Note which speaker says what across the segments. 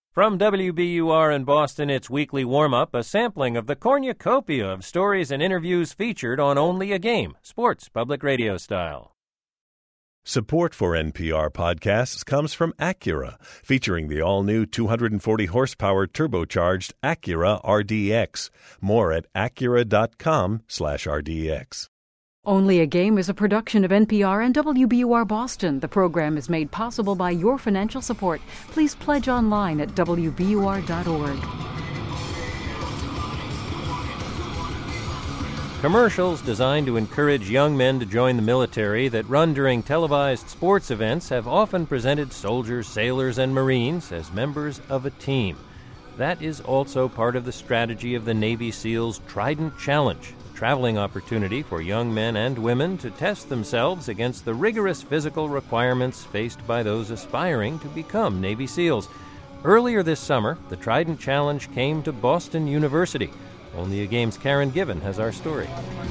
Speaker 1: From WBUR in Boston, it's Weekly Warm-Up, a sampling of the cornucopia of stories and interviews featured on Only a Game, sports public radio style.
Speaker 2: Support for NPR podcasts comes from Acura, featuring the all-new 240-horsepower turbocharged Acura RDX. More at Acura.com/RDX.
Speaker 3: Only a Game is a production of NPR and WBUR Boston. The program is made possible by your financial support. Please pledge online at WBUR.org.
Speaker 1: Commercials designed to encourage young men to join the military that run during televised sports events have often presented soldiers, sailors, and Marines as members of a team. That is also part of the strategy of the Navy SEALs Trident Challenge, a traveling opportunity for young men and women to test themselves against the rigorous physical requirements faced by those aspiring to become Navy SEALs. Earlier this summer, the Trident Challenge came to Boston University. Only a Game's Karen Given has our story.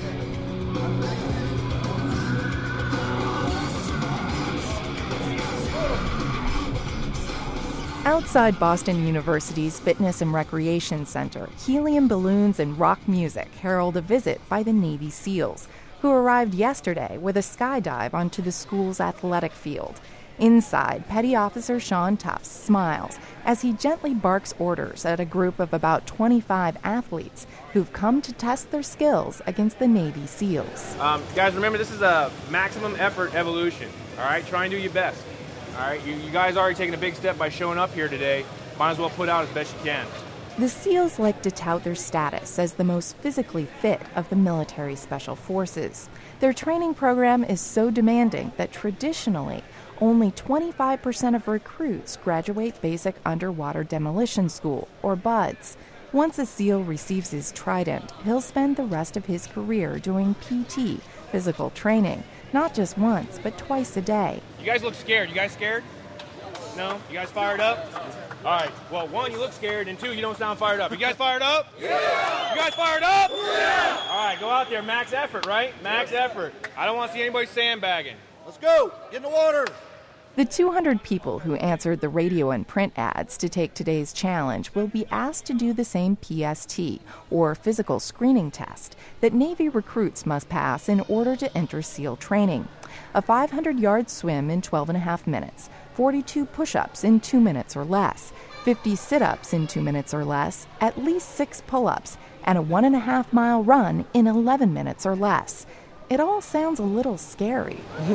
Speaker 4: Outside Boston University's Fitness and Recreation Center, helium balloons and rock music herald a visit by the Navy SEALs, who arrived yesterday with a skydive onto the school's athletic field. Inside, Petty Officer Sean Tufts smiles as he gently barks orders at a group of about 25 athletes who've come to test their skills against the Navy SEALs.
Speaker 5: Guys, remember, this is a maximum effort evolution, all right? Try and do your best, all right? You guys already taken a big step by showing up here today. Might as well put out as best you can.
Speaker 4: The SEALs like to tout their status as the most physically fit of the military special forces. Their training program is so demanding that traditionally, only 25% of recruits graduate Basic Underwater Demolition School, or BUDS. Once a SEAL receives his Trident, he'll spend the rest of his career doing PT, physical training, not just once, but twice a day.
Speaker 5: You guys look scared. You guys scared? No? You guys fired up? All right. Well, one, you look scared, and two, you don't sound fired up. You guys fired up? Yeah! You guys fired up? Yeah! All right, go out there. Max effort, right? Max effort. I don't want to see anybody sandbagging. Let's go. Get in the water.
Speaker 4: The 200 people who answered the radio and print ads to take today's challenge will be asked to do the same PST, or physical screening test, that Navy recruits must pass in order to enter SEAL training. A 500-yard swim in 12.5 minutes, 42 push-ups in 2 minutes or less, 50 sit-ups in 2 minutes or less, at least 6 pull-ups, and a 1.5-mile run in 11 minutes or less. It all sounds a little scary.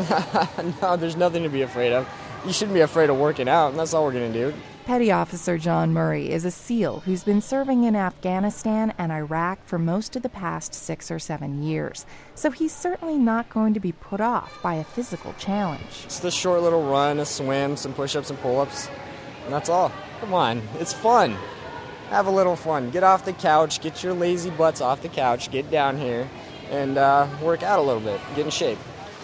Speaker 6: No, there's nothing to be afraid of. You shouldn't be afraid of working out, and that's all we're going to do.
Speaker 4: Petty Officer John Murray is a SEAL who's been serving in Afghanistan and Iraq for most of the past 6 or 7 years. So he's certainly not going to be put off by a physical challenge.
Speaker 6: It's the short little run, a swim, some push-ups and pull-ups, and that's all. Come on, it's fun. Have a little fun. Get off the couch, get your lazy butts off the couch, get down here, and work out a little bit, get in shape.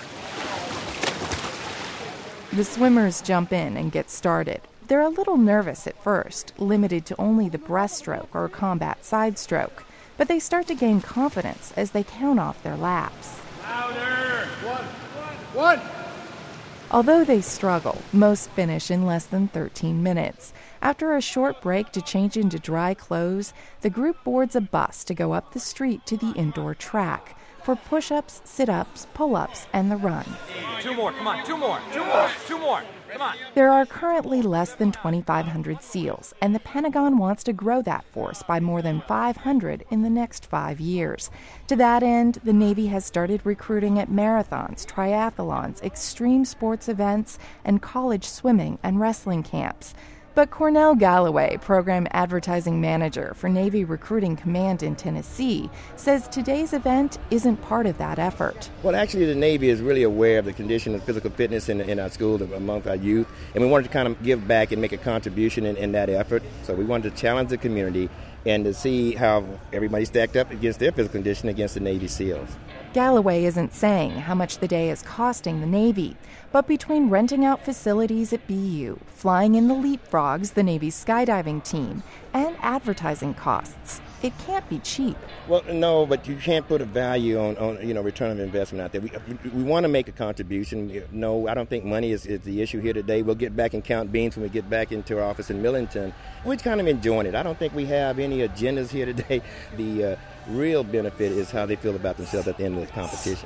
Speaker 4: The swimmers jump in and get started. They're a little nervous at first, limited to only the breaststroke or combat side stroke, but they start to gain confidence as they count off their laps.
Speaker 5: Louder! One!
Speaker 4: Although they struggle, most finish in less than 13 minutes. After a short break to change into dry clothes, the group boards a bus to go up the street to the indoor track for push-ups, sit-ups, pull-ups, and the run.
Speaker 5: 2 more, come on, 2 more, come on.
Speaker 4: There are currently less than 2,500 SEALs, and the Pentagon wants to grow that force by more than 500 in the next 5 years. To that end, the Navy has started recruiting at marathons, triathlons, extreme sports events, and college swimming and wrestling camps. But Cornell Galloway, Program Advertising Manager for Navy Recruiting Command in Tennessee, says today's event isn't part of that effort.
Speaker 7: Well, actually, the Navy is really aware of the condition of physical fitness in our schools among our youth, and we wanted to kind of give back and make a contribution in that effort. So we wanted to challenge the community and to see how everybody stacked up against their physical condition against the Navy SEALs.
Speaker 4: Galloway isn't saying how much the day is costing the Navy, but between renting out facilities at BU, flying in the Leapfrogs, the Navy's skydiving team, and advertising costs, it can't be cheap.
Speaker 7: Well, no, but you can't put a value on return of investment out there. We want to make a contribution. No, I don't think money is the issue here today. We'll get back and count beans when we get back into our office in Millington. We're kind of enjoying it. I don't think we have any agendas here today. The real benefit is how they feel about themselves at the end of the competition.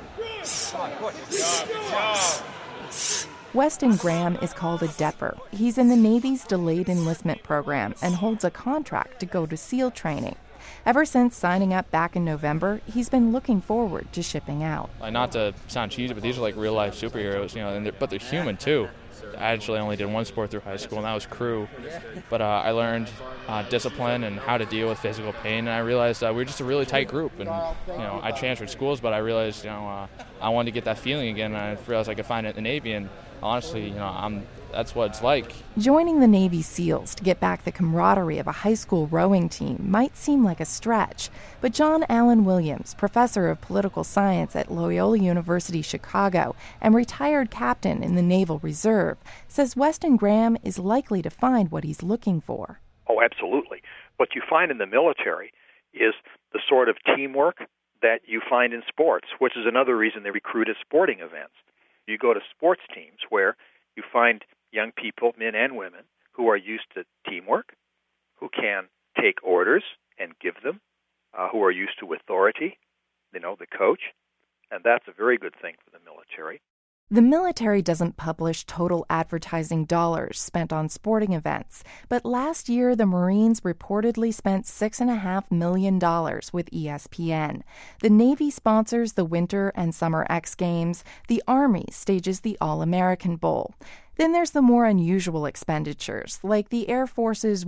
Speaker 4: Weston Graham is called a DEPer. He's in the Navy's Delayed Enlistment Program and holds a contract to go to SEAL training. Ever since signing up back in November, he's been looking forward to shipping out.
Speaker 8: Not to sound cheesy, but these are like real-life superheroes, but they're human too. I actually only did one sport through high school, and that was crew. But I learned discipline and how to deal with physical pain, and I realized we were just a really tight group. And I transferred schools, but I realized I wanted to get that feeling again, and I realized I could find it in the Navy. And honestly, that's what it's like.
Speaker 4: Joining the Navy SEALs to get back the camaraderie of a high school rowing team might seem like a stretch, but John Allen Williams, professor of political science at Loyola University Chicago and retired captain in the Naval Reserve, says Weston Graham is likely to find what he's looking for.
Speaker 9: Oh, absolutely. What you find in the military is the sort of teamwork that you find in sports, which is another reason they recruit at sporting events. You go to sports teams where you find young people, men and women, who are used to teamwork, who can take orders and give them, who are used to authority, the coach, and that's a very good thing for the military.
Speaker 4: The military doesn't publish total advertising dollars spent on sporting events, but last year the Marines reportedly spent $6.5 million with ESPN. The Navy sponsors the Winter and Summer X Games. The Army stages the All-American Bowl. Then there's the more unusual expenditures, like the Air Force's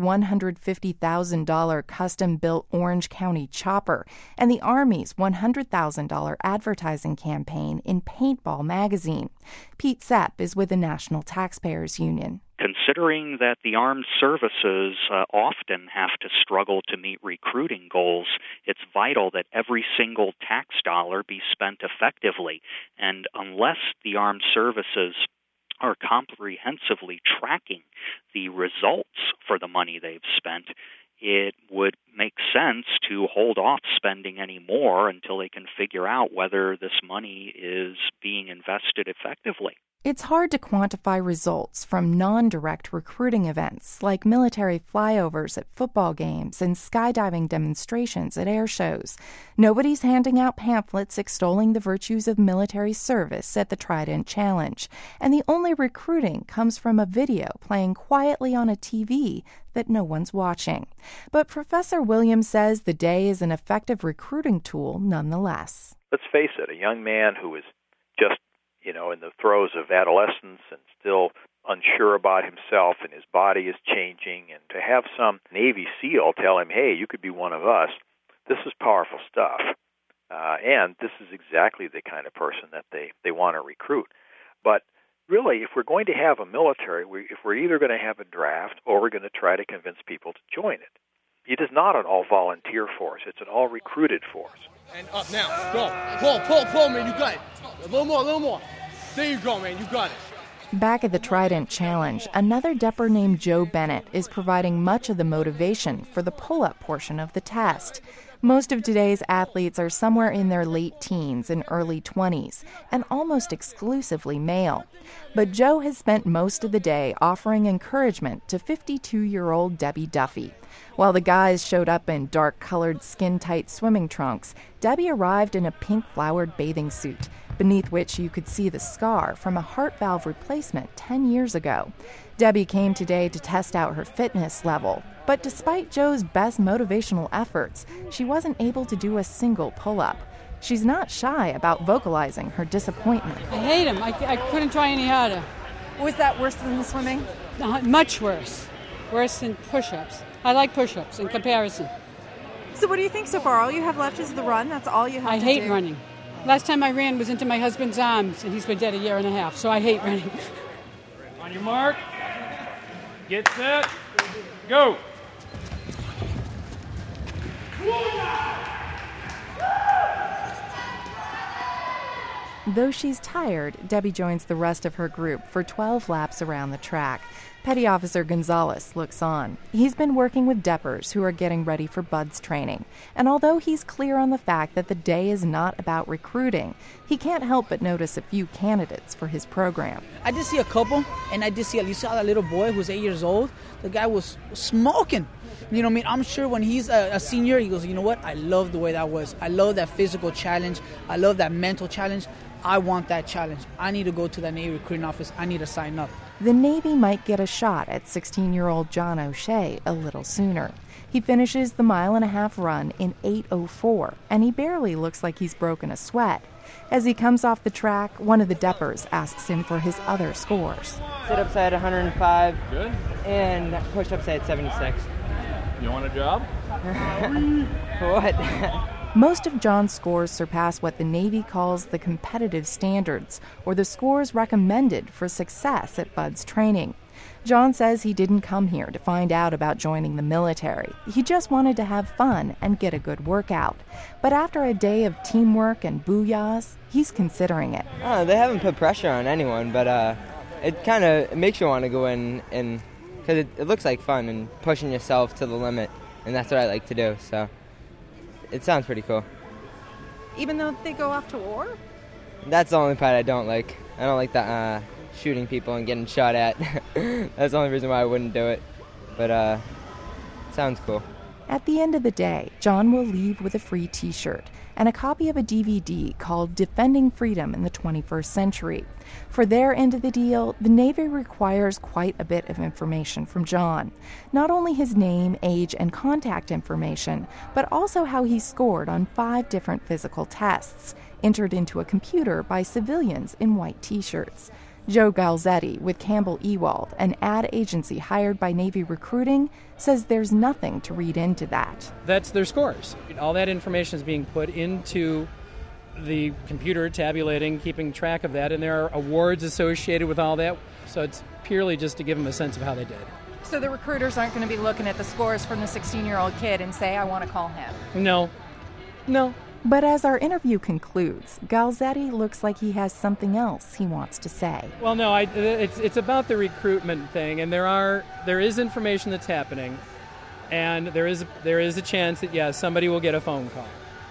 Speaker 4: $150,000 custom-built Orange County chopper and the Army's $100,000 advertising campaign in Paintball magazine. Pete Sepp is with the National Taxpayers Union.
Speaker 10: Considering that the armed services often have to struggle to meet recruiting goals, it's vital that every single tax dollar be spent effectively. And unless the armed services are comprehensively tracking the results for the money they've spent, it would make sense to hold off spending any more until they can figure out whether this money is being invested effectively.
Speaker 4: It's hard to quantify results from non-direct recruiting events like military flyovers at football games and skydiving demonstrations at air shows. Nobody's handing out pamphlets extolling the virtues of military service at the Trident Challenge, and the only recruiting comes from a video playing quietly on a TV that no one's watching. But Professor Williams says the day is an effective recruiting tool nonetheless.
Speaker 9: Let's face it, a young man who is just in the throes of adolescence and still unsure about himself and his body is changing, and to have some Navy SEAL tell him, hey, you could be one of us, this is powerful stuff. And this is exactly the kind of person that they want to recruit. But really, if we're going to have a military, if we're either going to have a draft or we're going to try to convince people to join it. It is not an all-volunteer force. It's an all-recruited force.
Speaker 5: And up now. Go. Pull, man. You got it. A little more. There you go, man. You got it.
Speaker 4: Back at the Trident Challenge, another DEPer named Joe Bennett is providing much of the motivation for the pull-up portion of the test. Most of today's athletes are somewhere in their late teens and early 20s, and almost exclusively male. But Joe has spent most of the day offering encouragement to 52-year-old Debbie Duffy. While the guys showed up in dark-colored, skin-tight swimming trunks, Debbie arrived in a pink-flowered bathing suit, beneath which you could see the scar from a heart valve replacement 10 years ago. Debbie came today to test out her fitness level, but despite Joe's best motivational efforts, she wasn't able to do a single pull-up. She's not shy about vocalizing her disappointment.
Speaker 11: I hate him. I couldn't try any harder.
Speaker 12: Was that worse than the swimming?
Speaker 11: Much worse. Worse than push-ups. I like push-ups in comparison.
Speaker 12: So what do you think so far? All you have left is the run? That's all you have to do?
Speaker 11: I hate running. Last time I ran was into my husband's arms, and he's been dead a year and a half, so I hate running.
Speaker 5: On your mark. Get set. Go.
Speaker 4: Though she's tired, Debbie joins the rest of her group for 12 laps around the track. Petty Officer Gonzalez looks on. He's been working with Deppers who are getting ready for BUD/S training. And although he's clear on the fact that the day is not about recruiting, he can't help but notice a few candidates for his program.
Speaker 13: I did see a couple, and I did see, you saw that little boy who's 8 years old. The guy was smoking. You know what I mean? I'm sure when he's a senior, he goes, you know what? I love the way that was. I love that physical challenge. I love that mental challenge. I want that challenge. I need to go to the Navy recruiting office. I need to sign up.
Speaker 4: The Navy might get a shot at 16-year-old John O'Shea a little sooner. He finishes the 1.5-mile run in 8:04, and he barely looks like he's broken a sweat. As he comes off the track, one of the Deppers asks him for his other scores.
Speaker 14: Sit-ups at 105.
Speaker 8: Good.
Speaker 14: And push-ups at 76.
Speaker 8: You want a job?
Speaker 14: What?
Speaker 4: Most of John's scores surpass what the Navy calls the competitive standards, or the scores recommended for success at BUD/S training. John says he didn't come here to find out about joining the military. He just wanted to have fun and get a good workout. But after a day of teamwork and booyahs, he's considering it.
Speaker 14: They haven't put pressure on anyone, but it kind of makes you want to go in, and because it looks like fun and pushing yourself to the limit, and that's what I like to do, so it sounds pretty cool.
Speaker 12: Even though they go off to war?
Speaker 14: That's the only part I don't like. I don't like the shooting people and getting shot at. That's the only reason why I wouldn't do it. But it sounds cool.
Speaker 4: At the end of the day, John will leave with a free T-shirt and a copy of a DVD called Defending Freedom in the 21st Century. For their end of the deal, the Navy requires quite a bit of information from John. Not only his name, age, and contact information, but also how he scored on 5 different physical tests, entered into a computer by civilians in white T-shirts. Joe Galzetti with Campbell Ewald, an ad agency hired by Navy recruiting, says there's nothing to read into that.
Speaker 15: That's their scores. All that information is being put into the computer, tabulating, keeping track of that, and there are awards associated with all that, so it's purely just to give them a sense of how they did.
Speaker 12: So the recruiters aren't going to be looking at the scores from the 16-year-old kid and say, I want to call him.
Speaker 15: No.
Speaker 4: But as our interview concludes, Galzetti looks like he has something else he wants to say.
Speaker 15: Well, no, it's about the recruitment thing, and there is information that's happening, and there is a chance that, yes, somebody will get a phone call.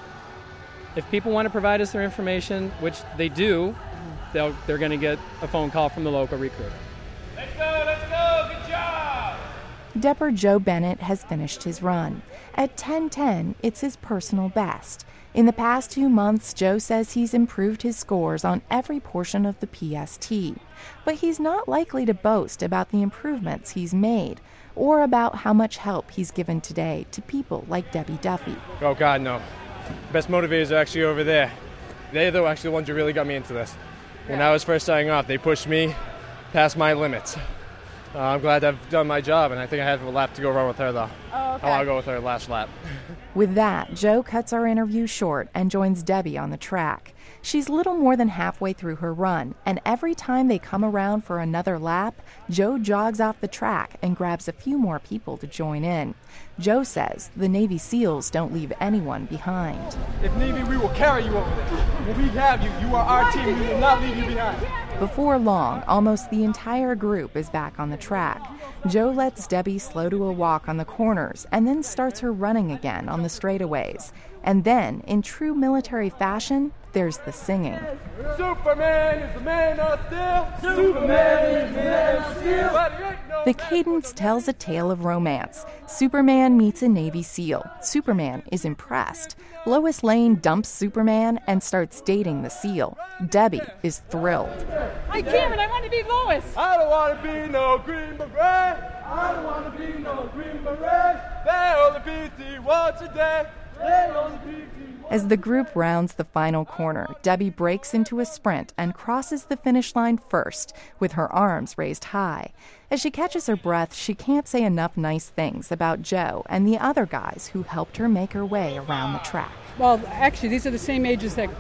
Speaker 15: If people want to provide us their information, which they do, they're going to get a phone call from the local recruiter.
Speaker 5: Let's go, good job!
Speaker 4: Depper Joe Bennett has finished his run. At 10:10, it's his personal best. In the past 2 months, Joe says he's improved his scores on every portion of the PST. But he's not likely to boast about the improvements he's made or about how much help he's given today to people like Debbie Duffy.
Speaker 16: Oh, God, no. Best motivators are actually over there. They're actually the ones who really got me into this. When I was first starting off, they pushed me past my limits. I'm glad to have done my job, and I think I have a lap to go run with her, though.
Speaker 12: Oh, okay.
Speaker 16: I want to go with her last lap.
Speaker 4: With that, Joe cuts our interview short and joins Debbie on the track. She's little more than halfway through her run, and every time they come around for another lap, Joe jogs off the track and grabs a few more people to join in. Joe says the Navy SEALs don't leave anyone behind.
Speaker 16: If Navy, we will carry you over there. When we have you, you are our team. We will not leave you behind.
Speaker 4: Before long, almost the entire group is back on the track. Joe lets Debbie slow to a walk on the corners and then starts her running again on the straightaways. And then, in true military fashion, there's the singing.
Speaker 16: Superman is the man of steel. Superman is the man of steel.
Speaker 4: The cadence tells a tale of romance. Superman meets a Navy SEAL. Superman is impressed. Lois Lane dumps Superman and starts dating the SEAL. Debbie is thrilled.
Speaker 11: Hi, Cameron, I want to be Lois.
Speaker 16: I don't want to be no green beret. I don't want to be no green beret. They only PT once a day. They only PT.
Speaker 4: As the group rounds the final corner, Debbie breaks into a sprint and crosses the finish line first, with her arms raised high. As she catches her breath, she can't say enough nice things about Joe and the other guys who helped her make her way around the track.
Speaker 11: Well, actually, these are the same ages that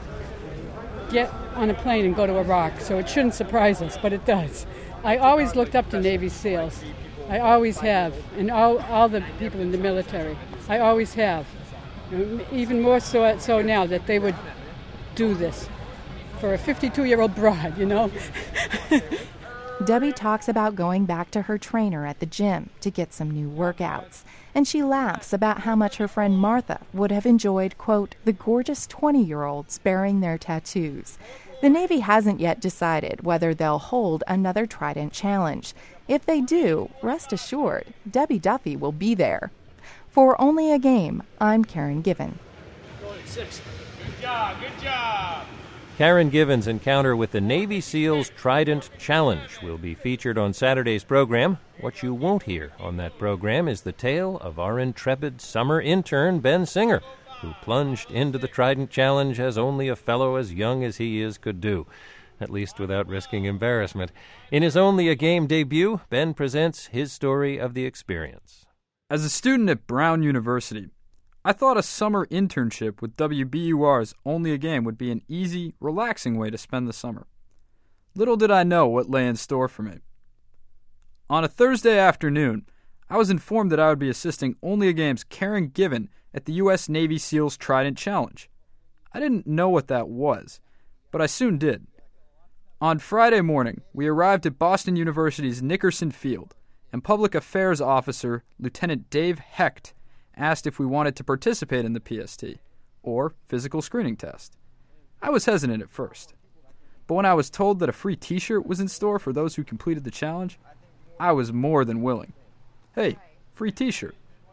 Speaker 11: get on a plane and go to Iraq, so it shouldn't surprise us, but it does. I always looked up to Navy SEALs. I always have, and all the people in the military. I always have. Even more so now that they would do this for a 52-year-old broad, you know.
Speaker 4: Debbie talks about going back to her trainer at the gym to get some new workouts. And she laughs about how much her friend Martha would have enjoyed, quote, the gorgeous 20-year-olds bearing their tattoos. The Navy hasn't yet decided whether they'll hold another Trident Challenge. If they do, rest assured, Debbie Duffy will be there. For Only a Game, I'm Karen Given.
Speaker 5: Good job, good job.
Speaker 1: Karen Given's encounter with the Navy SEALs Trident Challenge will be featured on Saturday's program. What you won't hear on that program is the tale of our intrepid summer intern, Ben Singer, who plunged into the Trident Challenge as only a fellow as young as he is could do, at least without risking embarrassment. In his Only a Game debut, Ben presents his story of the experience.
Speaker 17: As a student at Brown University, I thought a summer internship with WBUR's Only a Game would be an easy, relaxing way to spend the summer. Little did I know what lay in store for me. On a Thursday afternoon, I was informed that I would be assisting Only a Game's Karen Given at the U.S. Navy SEALs Trident Challenge. I didn't know what that was, but I soon did. On Friday morning, we arrived at Boston University's Nickerson Field, and Public Affairs Officer Lieutenant Dave Hecht asked if we wanted to participate in the PST, or physical screening test. I was hesitant at first, but when I was told that a free t-shirt was in store for those who completed the challenge, I was more than willing. Hey, free t-shirt.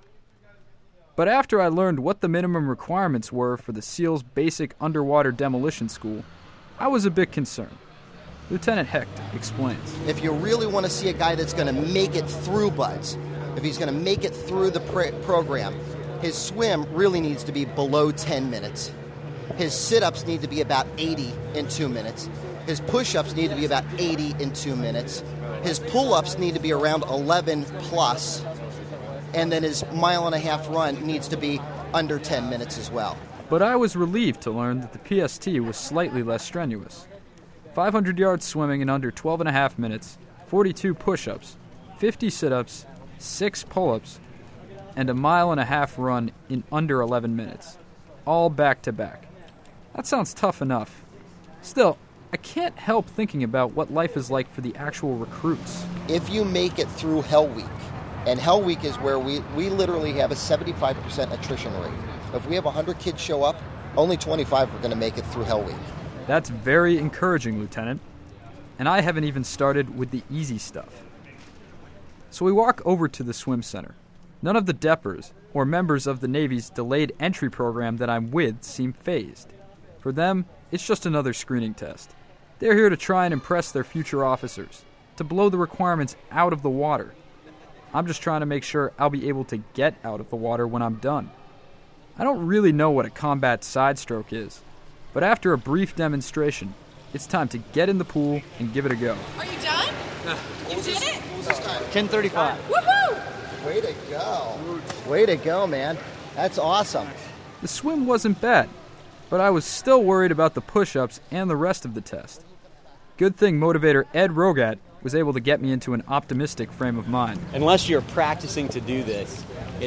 Speaker 17: But after I learned what the minimum requirements were for the SEALs Basic Underwater Demolition School, I was a bit concerned. Lieutenant Hecht explains.
Speaker 18: If you really want to see a guy that's going to make it through BUD/S, if he's going to make it through the program, his swim really needs to be below 10 minutes. His sit-ups need to be about 80 in 2 minutes. His push-ups need to be about 80 in 2 minutes. His pull-ups need to be around 11 plus. And then his mile-and-a-half run needs to be under 10 minutes as well.
Speaker 17: But I was relieved to learn that the PST was slightly less strenuous. 500 yards swimming in under 12 and a half minutes, 42 push-ups, 50 sit-ups, 6 pull-ups, and a mile-and-a-half run in under 11 minutes, all back-to-back. That sounds tough enough. Still, I can't help thinking about what life is like for the actual recruits.
Speaker 18: If you make it through Hell Week, and Hell Week is where we literally have a 75% attrition rate. If we have 100 kids show up, only 25 are going to make it through Hell Week.
Speaker 17: That's very encouraging, Lieutenant. And I haven't even started with the easy stuff. So we walk over to the swim center. None of the DEPers, or members of the Navy's delayed entry program that I'm with, seem fazed. For them, it's just another screening test. They're here to try and impress their future officers, to blow the requirements out of the water. I'm just trying to make sure I'll be able to get out of the water when I'm done. I don't really know what a combat side stroke is, but after a brief demonstration, it's time to get in the pool and give it a go.
Speaker 12: Are you done? You did it?
Speaker 18: 10:35.
Speaker 12: Woohoo!
Speaker 18: Way to go. Way to go, man. That's awesome.
Speaker 17: The swim wasn't bad, but I was still worried about the push-ups and the rest of the test. Good thing motivator Ed Rogat was able to get me into an optimistic frame of mind.
Speaker 19: Unless you're practicing to do this,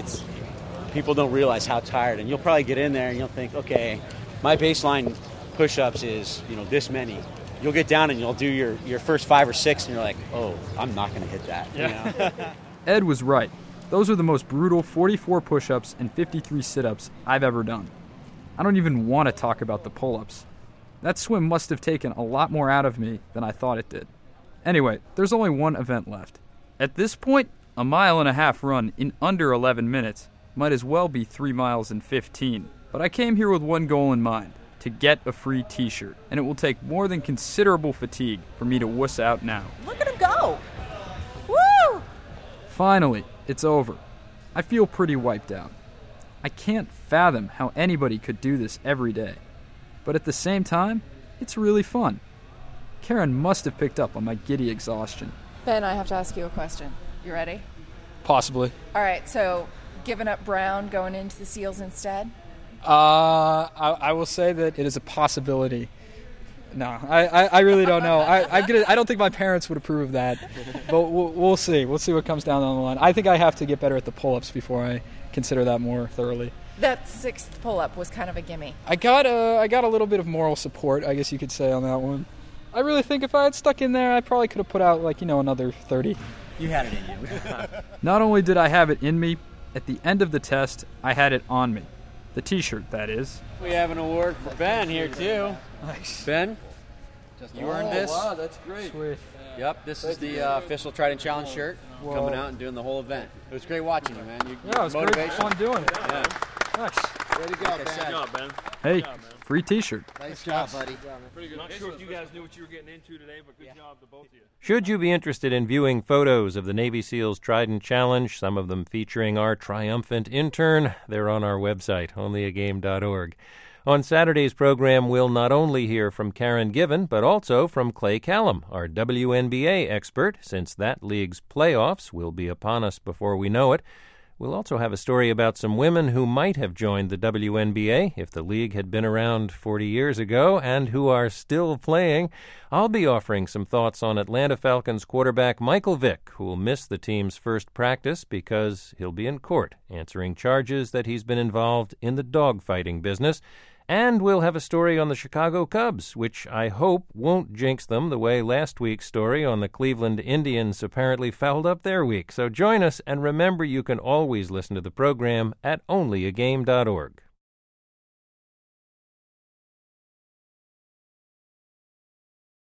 Speaker 19: people don't realize how tired, and you'll probably get in there and you'll think, okay, my baseline push-ups is, this many. You'll get down and you'll do your first 5 or 6 and you're like, oh, I'm not going to hit that.
Speaker 17: Yeah. Ed was right. Those are the most brutal 44 push-ups and 53 sit-ups I've ever done. I don't even want to talk about the pull-ups. That swim must have taken a lot more out of me than I thought it did. Anyway, there's only one event left. At this point, a mile-and-a-half run in under 11 minutes might as well be 3 miles and 15. But I came here with one goal in mind, to get a free t-shirt. And it will take more than considerable fatigue for me to wuss out now.
Speaker 12: Look at him go! Woo!
Speaker 17: Finally, it's over. I feel pretty wiped out. I can't fathom how anybody could do this every day. But at the same time, it's really fun. Karen must have picked up on my giddy exhaustion.
Speaker 12: Ben, I have to ask you a question. You ready?
Speaker 17: Possibly.
Speaker 12: All right, so giving up Brown, going into the SEALs instead?
Speaker 17: I will say that it is a possibility. No, I really don't know. I don't think my parents would approve of that, but we'll see. We'll see what comes down the line. I think I have to get better at the pull-ups before I consider that more thoroughly.
Speaker 12: That 6th pull-up was kind of a gimme.
Speaker 17: I got a little bit of moral support, I guess you could say, on that one. I really think if I had stuck in there, I probably could have put out, another 30.
Speaker 20: You had it in you.
Speaker 17: Not only did I have it in me, at the end of the test, I had it on me. The T-shirt, that is.
Speaker 20: We have an award for Ben here, too.
Speaker 17: Nice.
Speaker 20: Ben, you earned this.
Speaker 17: Wow, that's great. Sweet.
Speaker 20: Yep, this is the official Trident Challenge shirt.
Speaker 17: Whoa.
Speaker 20: Coming out and doing the whole event. It was great watching you, man.
Speaker 17: Yeah, it was great fun doing it.
Speaker 20: Yeah.
Speaker 17: Nice.
Speaker 18: Way to go, Ben.
Speaker 5: Good job, Ben.
Speaker 17: Hey, free T-shirt.
Speaker 18: Nice job, buddy.
Speaker 5: Pretty good. Not sure if you guys knew what you were getting into today, but good job to both of you.
Speaker 1: Should you be interested in viewing photos of the Navy SEALs Trident Challenge, some of them featuring our triumphant intern, they're on our website, onlyagame.org. On Saturday's program, we'll not only hear from Karen Given, but also from Clay Callum, our WNBA expert, since that league's playoffs will be upon us before we know it. We'll also have a story about some women who might have joined the WNBA if the league had been around 40 years ago and who are still playing. I'll be offering some thoughts on Atlanta Falcons quarterback Michael Vick, who will miss the team's first practice because he'll be in court answering charges that he's been involved in the dogfighting business. And we'll have a story on the Chicago Cubs, which I hope won't jinx them the way last week's story on the Cleveland Indians apparently fouled up their week. So join us, and remember you can always listen to the program at onlyagame.org.